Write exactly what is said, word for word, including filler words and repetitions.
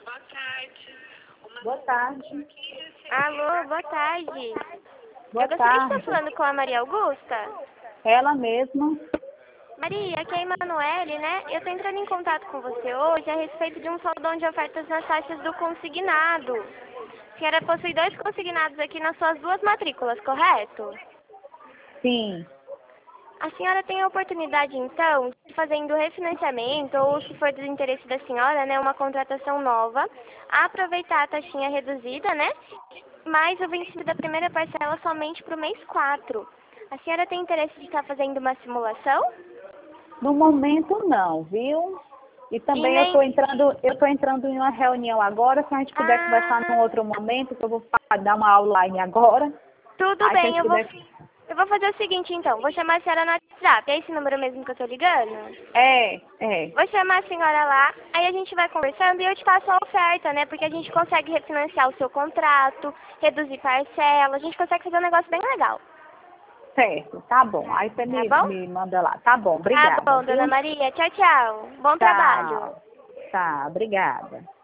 Boa tarde. Alô, boa tarde. Boa Eu gostaria de tarde. estar falando com a Maria Augusta. Ela mesma. Maria, aqui é a Emanuele, né? Eu estou entrando em contato com você hoje a respeito de um saldão de ofertas nas taxas do consignado. A senhora possui dois consignados aqui nas suas duas matrículas, correto? Sim. A senhora tem a oportunidade, então, de fazendo refinanciamento ou, se for do interesse da senhora, né, uma contratação nova, aproveitar a taxinha reduzida, né, mais o vencimento da primeira parcela somente para o mês quatro. A senhora tem interesse de estar fazendo uma simulação? No momento não, viu? E E também eu nem... estou entrando, eu tô entrando em uma reunião agora, se a gente puder conversar num Ah, outro momento, que eu vou fa- dar uma aula online agora. tudo Aí se a bem, gente eu vou... puder. Eu vou fazer o seguinte, então. Vou chamar a senhora no WhatsApp. É esse número mesmo que eu tô ligando? É, é. Vou chamar a senhora lá, aí a gente vai conversando e eu te passo a oferta, né? Porque a gente consegue refinanciar o seu contrato, reduzir parcela, a gente consegue fazer um negócio bem legal. Certo, tá bom. Aí você Tá me, bom? me manda lá. Tá bom, Tá obrigada, bom, dona viu? Maria. Tchau, tchau. Bom trabalho. Tchau. Tá, obrigada.